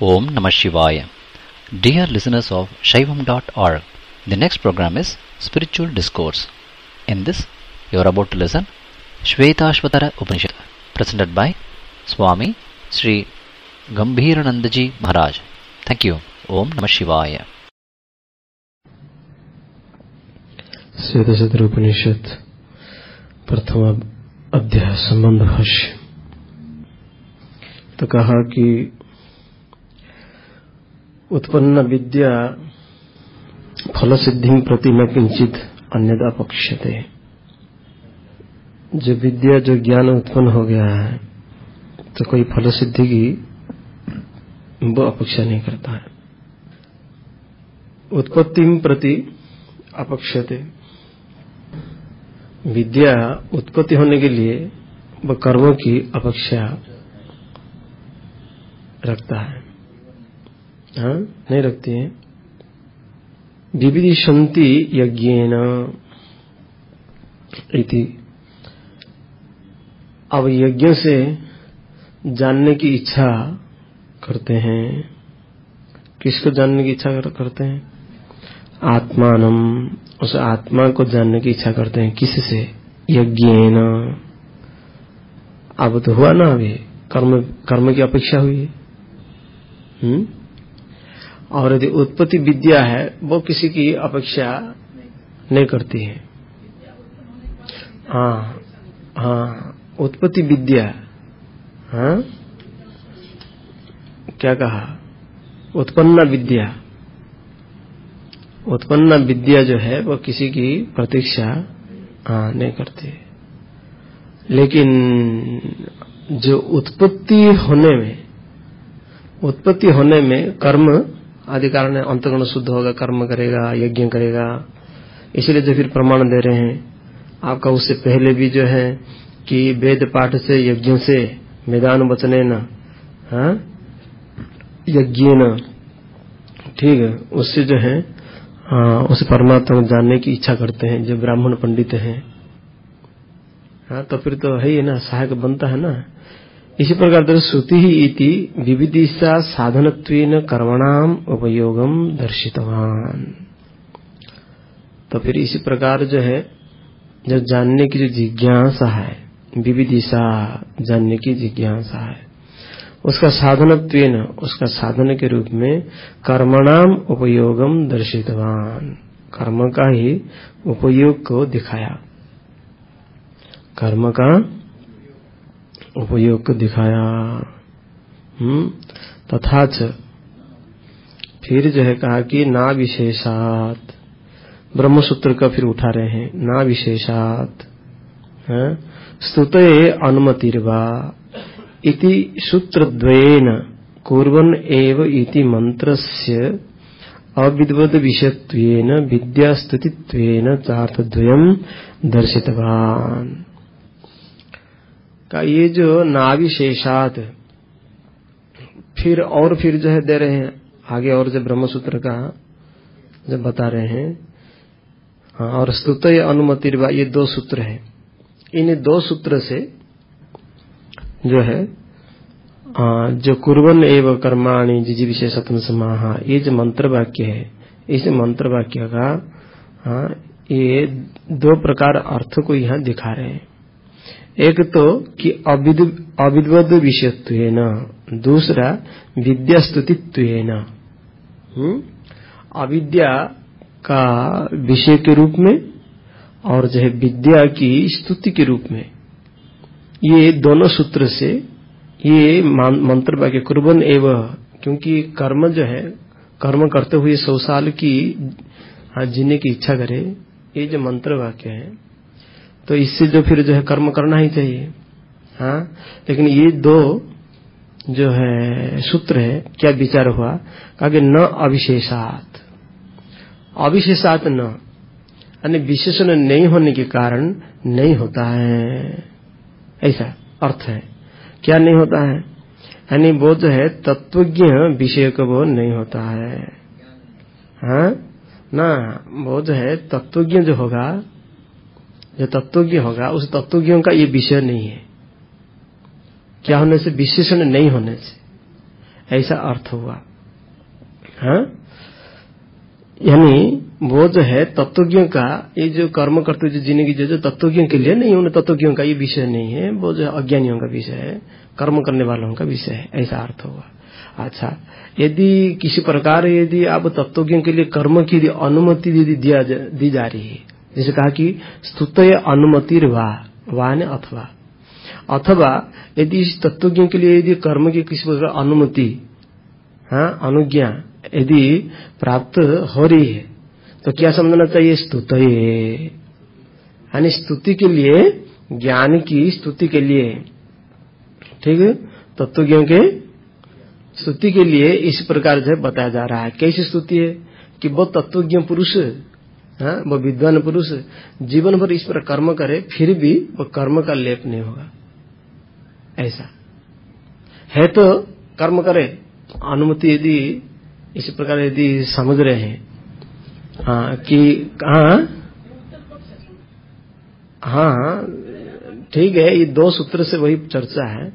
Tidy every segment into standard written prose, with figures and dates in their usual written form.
Om Namah Shivaya. Dear listeners of Shaivam.org, the next program is Spiritual Discourse. In this, you are about to listen Shvetashvatara Upanishad, presented by Swami Sri Gambhiranandaji Maharaj. Thank you. Om Namah Shivaya. श्वेतशत्र उपनिषद प्रथम अध्याय संबंध भाष्य। तो कहा कि उत्पन्न विद्या फल सिद्धि प्रति न किंचित अन्यथा पक्षते। जो विद्या जो ज्ञान उत्पन्न हो गया है तो कोई फल सिद्धि की वो अपेक्षा नहीं करता है। उत्पत्ति प्रति अपक्षते। विद्या उत्पत्ति होने के लिए वह कर्मों की अपेक्षा रखता है, हाँ नहीं रखती है। विविदिशन्ति यज्ञेन इति। अब यज्ञ से जानने की इच्छा करते हैं। किसको जानने की इच्छा करते हैं? आत्मानम, उस आत्मा को जानने की इच्छा करते हैं। किससे? यज्ञेन। अब तो हुआ ना, अभी कर्म की अपेक्षा हुई है। और यदि उत्पत्ति विद्या है वो किसी की अपेक्षा नहीं करती है। हाँ, उत्पत्ति विद्या। हाँ, क्या कहा? उत्पन्न विद्या। उत्पन्न विद्या जो है वो किसी की प्रतीक्षा नहीं करती है। लेकिन जो उत्पत्ति होने में कर्म आदि कारण है। अंतःकरण शुद्ध होगा, कर्म करेगा, यज्ञ करेगा। इसलिए जो फिर प्रमाण दे रहे हैं आपका, उससे पहले भी जो है कि वेद पाठ से यज्ञ से वेदान वचने न यज्ञ न, ठीक है, उससे जो है उस परमात्मा को जानने की इच्छा करते हैं जो ब्राह्मण पंडित हैं। हाँ, तो फिर तो है ही ना, सहायक बनता है ना। इसी प्रकार श्रुति ही इति विविदिशा साधनत्वेन कर्मणाम उपयोगम दर्शितवान। तो फिर इसी प्रकार जो है, जो जानने की जो जिज्ञासा है, विविदिशा जानने की जिज्ञासा है, उसका साधनत्वेन, उसका साधन के रूप में कर्मणाम उपयोगम दर्शितवान, कर्म का ही उपयोग को दिखाया, कर्म का उपयोग को दिखाया। तथा च फिर जो है कहा कि ना विशेषात, ब्रह्मसूत्र का फिर उठा रहे हैं, ना विशेषात स्तुते अनुमतिर्वा इति सूत्रद्वयेन कुर्वन् एव इति मंत्रस्य अविद्वद विषयत्वेन विद्यास्तुतित्वेन चार्थद्वयम् दर्शितवान। का ये जो नाविशेषात फिर जो है दे रहे हैं आगे, और जो ब्रह्मसूत्र का जब बता रहे हैं। हाँ, और स्तुतय अनुमतिर्वा, ये दो सूत्र हैं। इन दो सूत्र से जो है जो कुर्वन् एव कर्माणि जिजी विशेषत्व समाह, ये जो मंत्र वाक्य है, इस मंत्र वाक्य का ये दो प्रकार अर्थ को यहाँ दिखा रहे हैं। एक तो कि अविद्वद विषयत्वेन, दूसरा विद्यास्तुतित्वेन। अविद्या का विषय के रूप में और जो है विद्या की स्तुति के रूप में, ये दोनों सूत्र से ये मंत्र वाक्य कुर्बन एव, क्योंकि कर्म जो है, कर्म करते हुए 100 साल की जीने की इच्छा करे, ये जो मंत्र वाक्य है, तो इससे जो फिर जो है कर्म करना ही चाहिए। हाँ, लेकिन ये दो जो है सूत्र है, क्या विचार हुआ? कहा कि न अविशेषात, अविशेषात न, यानी विशेषण नहीं होने के कारण नहीं होता है, ऐसा अर्थ है। क्या नहीं होता है? यानी वो जो है तत्वज्ञ विषय को वो नहीं होता है। हाँ ना, वो जो है तत्वज्ञ जो होगा, जो तत्वज्ञ होगा, उस तत्वज्ञों का ये विषय नहीं है। क्या होने से? विशेषण नहीं होने से। ऐसा अर्थ हुआ। हाँ, यानी वो जो है तत्वज्ञों का ये जो कर्म करते जो जिंदगी जो तत्वज्ञों के लिए नहीं, उन तत्वज्ञों का ये विषय नहीं है, वो जो अज्ञानियों का विषय है, कर्म करने वालों का विषय है, ऐसा अर्थ हुआ। अच्छा, यदि किसी प्रकार यदि आप तत्वज्ञों के लिए कर्म की अनुमति यदि दी जा रही है, जैसे कहा कि स्तुतय अनुमतिर्वा, वाह ने अथवा यदि इस तत्वज्ञों के लिए यदि कर्म की किसी प्रकार अनुमति, हाँ, अनुज्ञा यदि प्राप्त हो रही है तो क्या समझना चाहिए? स्तुतये, यानी स्तुति के लिए, ज्ञान की स्तुति के लिए, ठीक है, तत्वज्ञों के स्तुति के लिए इस प्रकार से बताया जा रहा है। कैसी स्तुति है कि वो तत्वज्ञ पुरुष, हाँ, वो विद्वान पुरुष जीवन भर इस पर कर्म करे फिर भी वो कर्म का लेप नहीं होगा। ऐसा है तो कर्म करे, अनुमति यदि इस प्रकार यदि समझ रहे हैं, हाँ, कि हाँ, ठीक है, ये दो सूत्र से वही चर्चा है।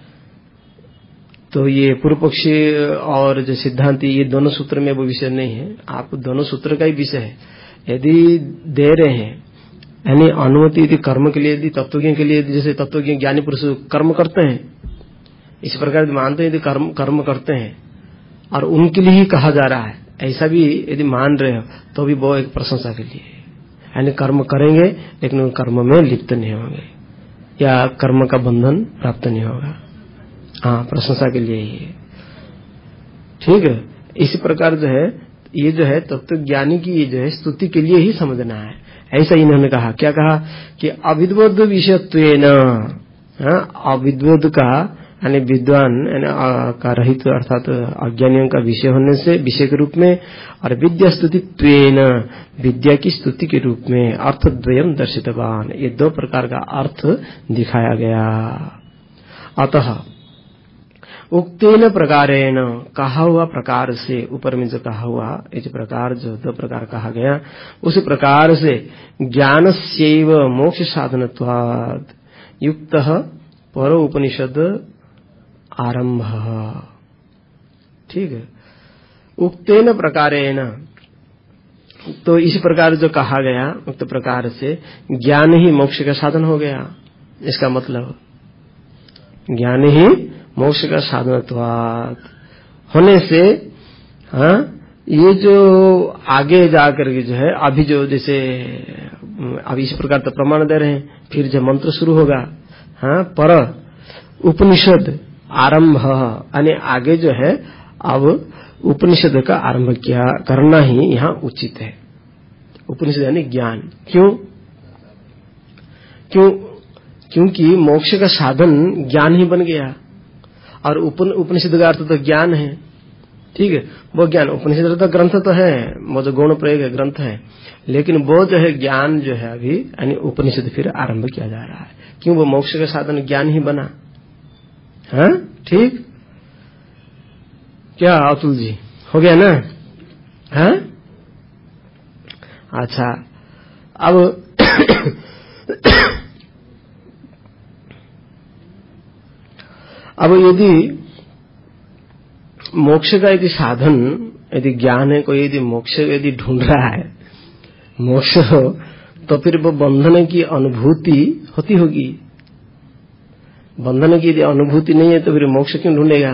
तो ये पूर्व पक्षी और जो सिद्धांति, ये दोनों सूत्र में वो विषय नहीं है, आप दोनों सूत्र का ही विषय है। यदि दे रहे हैं यानी अनुमति यदि कर्म के लिए, यदि तत्वज्ञ के लिए, जैसे तत्वज्ञ ज्ञानी पुरुष कर्म करते हैं, इस प्रकार मानते हैं यदि कर्म करते हैं और उनके लिए ही कहा जा रहा है, ऐसा भी यदि मान रहे हो तो भी वो एक प्रशंसा के लिए, यानी कर्म करेंगे लेकिन उन कर्म में लिप्त नहीं होंगे या कर्म का बंधन प्राप्त नहीं होगा। हाँ, प्रशंसा के लिए ही है, ठीक है। इसी प्रकार जो है ये जो है तत्व ज्ञानी की ये जो है स्तुति के लिए ही समझना है। ऐसा इन्होंने कहा, क्या कहा कि अविद्वद विषयत्वेन, अविद्वद का यानी विद्वान का रहित अर्थात अज्ञानियों का विषय होने से, विषय के रूप में, और विद्या स्तुतित्वेन, विद्या की स्तुति के रूप में अर्थद्वयम दर्शितवान, ये दो प्रकार का अर्थ दिखाया गया। अतः उक्तेन प्रकारेण, कहा हुआ प्रकार से, ऊपर में जो कहा हुआ इस प्रकार जो दो प्रकार कहा गया, उसी प्रकार से ज्ञानस्यैव मोक्ष साधनत्वात् युक्तः परो उपनिषद आरंभ, ठीक है। उक्तेन प्रकारेण, तो इसी प्रकार जो कहा गया उक्त प्रकार से ज्ञान ही मोक्ष का साधन हो गया। इसका मतलब ज्ञान ही मोक्ष का साधनत्वात् होने से, हाँ, ये जो आगे जाकर के जो है अभी जो जैसे अभी इस प्रकार तो प्रमाण दे रहे हैं, फिर जब मंत्र शुरू होगा, हाँ, पर उपनिषद आरंभ, यानी आगे जो है अब उपनिषद का आरंभ किया करना ही यहाँ उचित है। उपनिषद यानी ज्ञान, क्योंकि मोक्ष का साधन ज्ञान ही बन गया, और उपनिषद का अर्थ तो ज्ञान है, ठीक है। वो ज्ञान उपनिषद तो ग्रंथ तो है, वो जो गौण प्रयोग ग्रंथ है, लेकिन वो जो है ज्ञान जो है अभी यानी उपनिषद फिर आरंभ किया जा रहा है, क्यों? वो मोक्ष का साधन ज्ञान ही बना, हाँ, ठीक। क्या अतुल जी, हो गया ना? हाँ, अच्छा, अब यदि मोक्ष का यदि साधन यदि ज्ञान है, कोई यदि मोक्ष यदि ढूंढ रहा है मोक्ष हो, तो फिर वो बंधन की अनुभूति होती होगी। बंधन की यदि अनुभूति नहीं है तो फिर मोक्ष क्यों ढूंढेगा?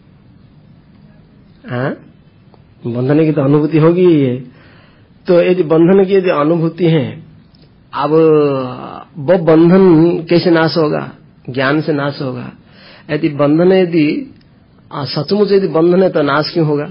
हाँ, बंधन की तो अनुभूति होगी ही है। तो यदि बंधन की यदि अनुभूति है, अब वो बंधन कैसे नाश होगा? ज्ञान से नाश होगा। यदि बंधन यदि सचमुच यदि बंधन है तो नाश क्यों होगा?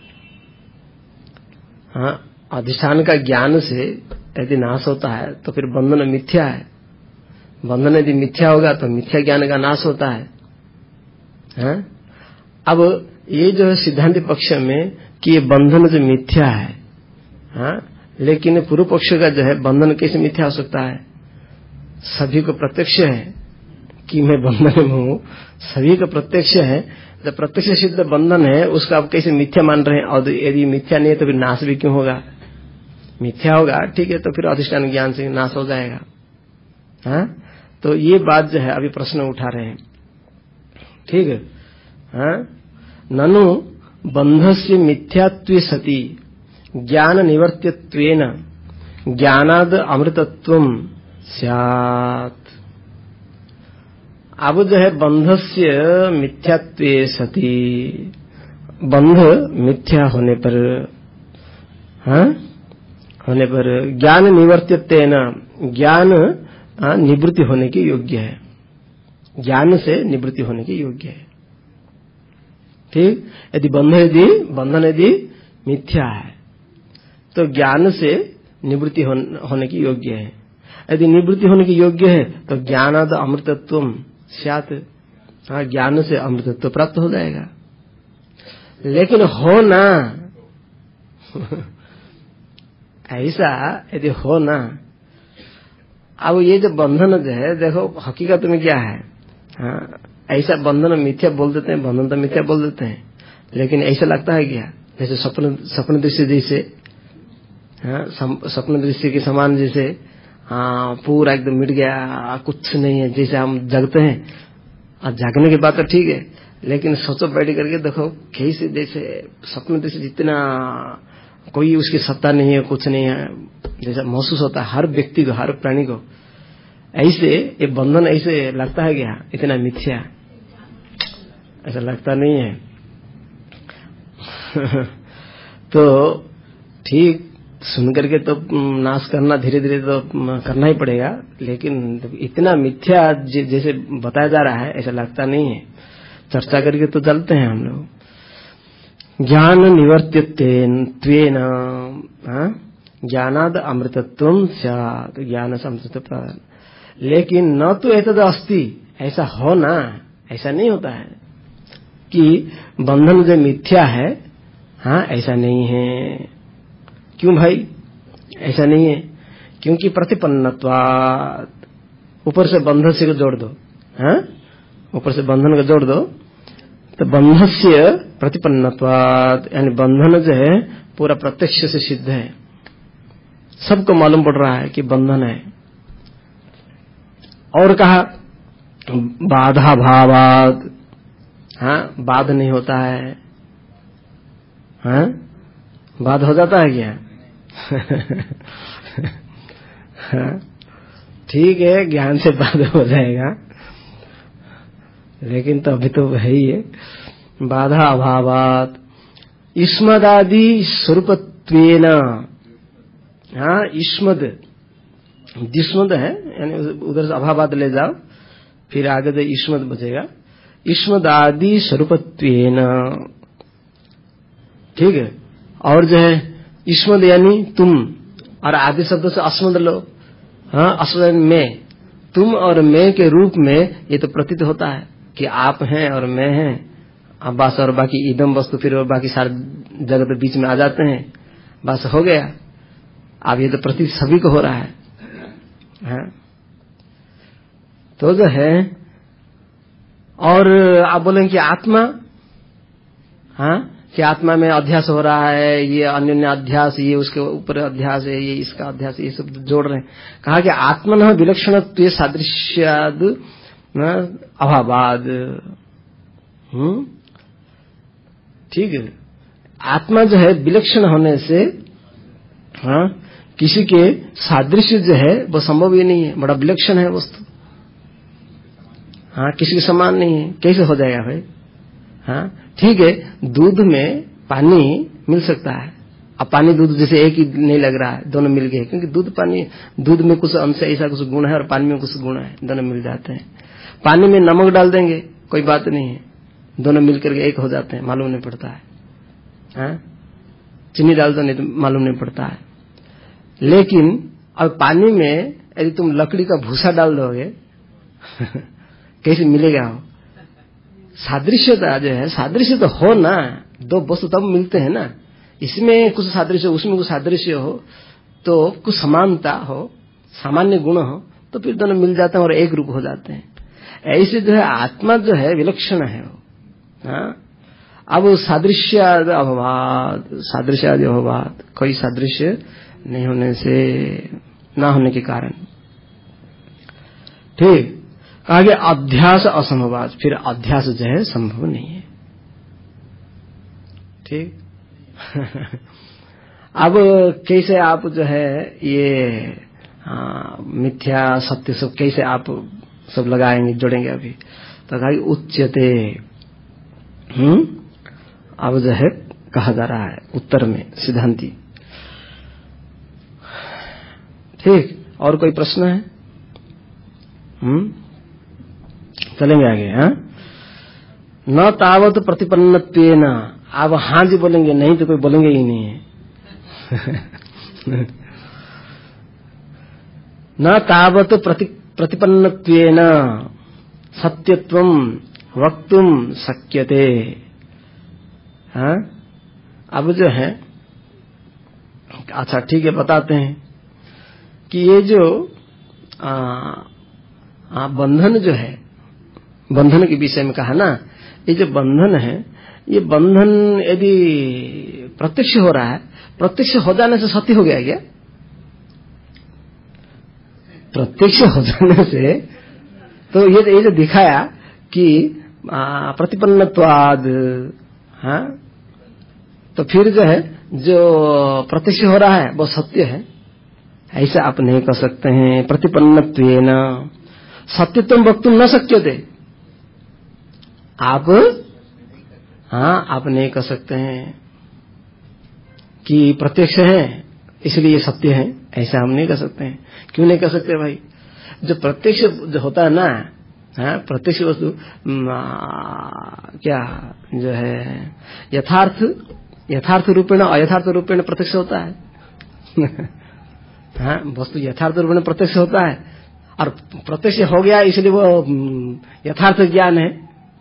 हाँ, अधिष्ठान का ज्ञान से यदि नाश होता है तो फिर बंधन मिथ्या है। बंधन यदि मिथ्या होगा तो मिथ्या ज्ञान का नाश होता है। हाँ? अब ये जो है सिद्धांत पक्ष में कि ये बंधन जो मिथ्या है, हाँ, लेकिन पूर्व पक्ष का जो है बंधन कैसे मिथ्या हो सकता है? सभी को प्रत्यक्ष है कि मैं बंधन में हूँ, सभी का प्रत्यक्ष है। जब प्रत्यक्ष सिद्ध बंधन है उसका आप कैसे मिथ्या मान रहे हैं? और यदि मिथ्या नहीं है तो फिर नाश भी क्यों होगा? मिथ्या होगा, ठीक है, तो फिर अधिष्ठान ज्ञान से नाश हो जाएगा। हाँ, तो ये बात जो है अभी प्रश्न उठा रहे हैं, ठीक है। हाँ, ननु बंधस्य मिथ्यात्वे सति ज्ञान निवर्त्यत्वेन ज्ञानाद अमृतत्वम स्यात्। अब जो है बंधस्य मिथ्यात्वे सति, बंध मिथ्या होने पर, होने पर ज्ञान निवर्त्यत्वेन, ज्ञान निवृत्ति होने के योग्य है, ज्ञान से निवृत्ति होने के योग्य है। ठीक, यदि बंधन यदि मिथ्या है तो ज्ञान से निवृत्ति होने की योग्य है। यदि निवृत्ति होने की योग्य है तो ज्ञानाद अमृतत्वम स्यात्, ज्ञान से अमृतत्व प्राप्त हो जाएगा। लेकिन हो ना ऐसा यदि हो ना, अब ये जो बंधन जो है, देखो हकीकत में क्या है, ऐसा बंधन मिथ्या बोल देते हैं, बंधन तो मिथ्या बोल देते हैं, लेकिन ऐसा लगता है क्या जैसे स्वप्न दृश्य जैसे, स्वप्न दृश्य के समान जैसे, पूरा एकदम मिट गया, कुछ नहीं है, जैसे हम जगते हैं। और जागने की बात तो ठीक है, लेकिन सोचो बैठ करके देखो कैसे जैसे स्वप्न दृश्य जितना कोई उसकी सत्ता नहीं है, कुछ नहीं है, जैसा महसूस होता है हर व्यक्ति को, हर प्राणी को। ऐसे ये बंधन ऐसे लगता है क्या इतना मिथ्या, ऐसा लगता नहीं है। तो ठीक सुन करके तो नाश करना धीरे धीरे तो करना ही पड़ेगा, लेकिन इतना मिथ्या जैसे बताया जा रहा है ऐसा लगता नहीं है। चर्चा करके तो चलते हैं हम लोग। ज्ञान निवर्त्यत्वेन ज्ञानाद अमृतत्वम स्यात्, ज्ञान से अमृतत्व प्राप्त। लेकिन न तो एतद् अस्ति, ऐसा हो ना, ऐसा नहीं होता है कि बंधन जो मिथ्या है, ऐसा नहीं है। क्यों भाई ऐसा नहीं है? क्योंकि प्रतिपन्नत्वात्, ऊपर से बंधन से जोड़ दो, ऊपर से बंधन को जोड़ दो तो बंधस्य प्रतिपन्नत्वात्, यानी बंधन जो है पूरा प्रत्यक्ष से सिद्ध है, सबको मालूम पड़ रहा है कि बंधन है। और कहा बाधा भावात्, बाध नहीं होता है, बाध हो जाता है क्या? ठीक है, ज्ञान से बाध हो जाएगा, लेकिन तो अभी तो है ही है। बाधा अभावात् इस्मदादि स्वरूपत्वेन, इस्मद दिस्मद है, यानी उधर से अभावाद ले जाओ, फिर आगे जो इस्मद बचेगा, इस्मदादि स्वरूपत्वेन। ठीक है, और जो है इस्मद यानी तुम, और आदि शब्द से अस्मद लो, अस्मद में, तुम और मैं के रूप में ये तो प्रतीत होता है कि आप हैं और मैं हैं, अब बस, और बाकी इदम वस्तु फिर और बाकी सारे जगत बीच में आ जाते हैं, बस हो गया। अब ये तो प्रतीत सभी को हो रहा है, तो जो है, और आप बोलेंगे कि आत्मा, कि आत्मा में अध्यास हो रहा है, ये अन्योन्य अध्यास, ये उसके ऊपर अध्यास है, ये इसका अध्यास, ये सब जोड़ रहे हैं। कहा कि आत्मनः विलक्षणत्वे सादृश्याद् अभावाद। ठीक है, आत्मा जो है विलक्षण होने से, किसी के सादृश्य जो है वो संभव ही नहीं है, बड़ा विलक्षण है वस्तु, किसी के समान नहीं है, कैसे हो जाएगा भाई? ठीक है, दूध में पानी मिल सकता है, अब पानी दूध जैसे एक ही नहीं लग रहा है, दोनों मिल गए, क्योंकि दूध पानी, दूध में कुछ अंश ऐसा कुछ गुण है और पानी में कुछ गुण है, दोनों मिल जाते हैं। पानी में नमक डाल देंगे कोई बात नहीं है, दोनों मिलकर के एक हो जाते हैं, मालूम नहीं पड़ता है। चीनी डाल दो नहीं तो मालूम नहीं पड़ता है। लेकिन अब पानी में यदि तुम लकड़ी का भूसा डाल दोगे कैसे मिलेगा? हो सादृश्यता जो है, सादृश्य तो हो ना, दो वस्तु तब मिलते हैं ना, इसमें कुछ सादृश्य उसमें कुछ सादृश्य हो, तो कुछ समानता हो, सामान्य गुण हो, तो फिर दोनों मिल जाते हैं और एक रूप हो जाते हैं। ऐसे जो है आत्मा जो है विलक्षण है वो। अब सादृश्याद अभावाद, सादृश्याद अभावाद, कोई सादृश्य नहीं होने से, ना होने के कारण। ठीक, कहा कि अध्यास असंभवाद, फिर अध्यास जो है संभव नहीं है। ठीक। अब कैसे आप जो है ये मिथ्या सत्य सब कैसे आप सब लगाएंगे, जोड़ेंगे? अभी तो कहा उच्यते, अब जो है कहा जा रहा है उत्तर में सिद्धांति। ठीक, और कोई प्रश्न है? चलेंगे आगे। न तावत प्रतिपन्नत्वेन, आप हाँ जी बोलेंगे, नहीं तो कोई बोलेंगे ही नहीं है। न तावत प्रतिपन्नत्वेन सत्यत्वं वक्तुम शक्यते। अब जो है, अच्छा ठीक है, बताते हैं कि ये जो बंधन जो है, बंधन के विषय में कहा ना, ये जो बंधन है, ये बंधन यदि प्रत्यक्ष हो रहा है, प्रत्यक्ष हो जाने से सत्य हो गया क्या? प्रत्यक्ष हो जाने से तो ये जो दिखाया कि प्रतिपन्नत्वाद, तो फिर जो है जो प्रत्यक्ष हो रहा है वो सत्य है, ऐसा आप नहीं कह सकते हैं। प्रतिपन्नत्वेन सत्यत्वं वक्तुम न शक्यते, आप नहीं कह सकते हैं कि प्रत्यक्ष है इसलिए सत्य है, ऐसा हम नहीं कह सकते हैं। क्यों नहीं कह सकते भाई? जो प्रत्यक्ष जो होता है ना, प्रत्यक्ष वस्तु क्या जो है यथार्थ रूपेण अयथार्थ रूपेण प्रत्यक्ष होता है। वस्तु यथार्थ रूपेण प्रत्यक्ष होता है, और प्रत्यक्ष हो गया इसलिए वो यथार्थ ज्ञान है,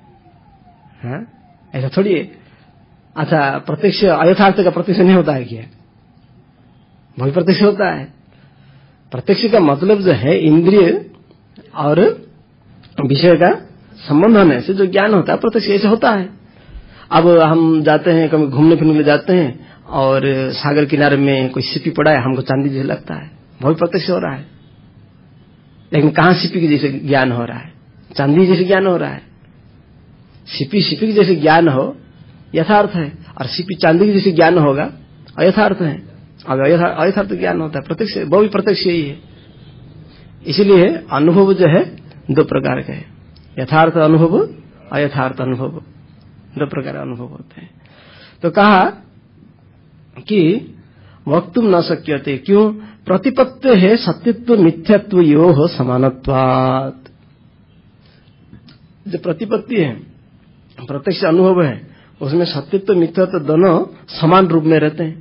ऐसा थोड़ी है। अच्छा, प्रत्यक्ष अयथार्थ का प्रत्यक्ष नहीं होता है क्या? वही प्रत्यक्ष होता है। प्रत्यक्ष का मतलब जो है इंद्रिय और विषय का संबंध होने से जो ज्ञान होता है, प्रत्यक्ष ऐसे होता है। अब हम जाते हैं कभी घूमने फिरने के लिए जाते हैं और सागर किनारे में कोई सीपी पड़ा है, हमको चांदी जैसे लगता है, वही प्रत्यक्ष हो रहा है। लेकिन कहाँ सीपी के जैसे ज्ञान हो रहा है? चांदी जैसे ज्ञान हो रहा है। सीपी के जैसे ज्ञान हो यथार्थ है, और सीपी चांदी के जैसे ज्ञान होगा अयथार्थ है। अब अयथार्थ ज्ञान होता है प्रत्यक्ष, वो भी प्रत्यक्ष ही है। इसलिए अनुभव जो है दो प्रकार के हैं, यथार्थ अनुभव, अयथार्थ अनुभव, दो प्रकार अनुभव होते हैं। तो कहा कि वक्तुम न शक्यते, क्यों? प्रतिपत्ति है सत्यत्व मिथ्यात्व योः समानत्वात्। जो प्रतिपत्ति है, प्रत्यक्ष अनुभव है, उसमें सत्यत्व मिथ्यात्व दोनों समान रूप में रहते हैं।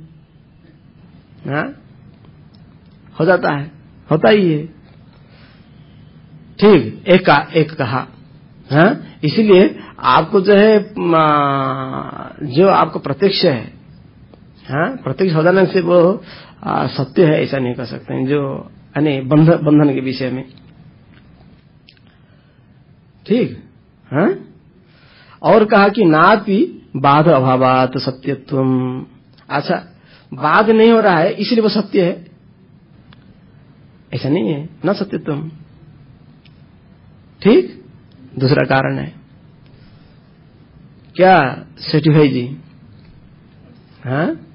हो जाता है, होता ही है। ठीक, एक कहा। इसलिए आपको जो है जो आपको प्रत्यक्ष है, प्रत्यक्ष हो जाने से वो सत्य है ऐसा नहीं कह सकते हैं, जो यानी बंधन के विषय में। ठीक, और कहा कि नापि बाध अभावात सत्यत्वम। अच्छा, बाध नहीं हो रहा है इसलिए वो सत्य है, ऐसा नहीं है, न सत्यत्वम। ठीक, दूसरा कारण है क्या सेठी भाई जी?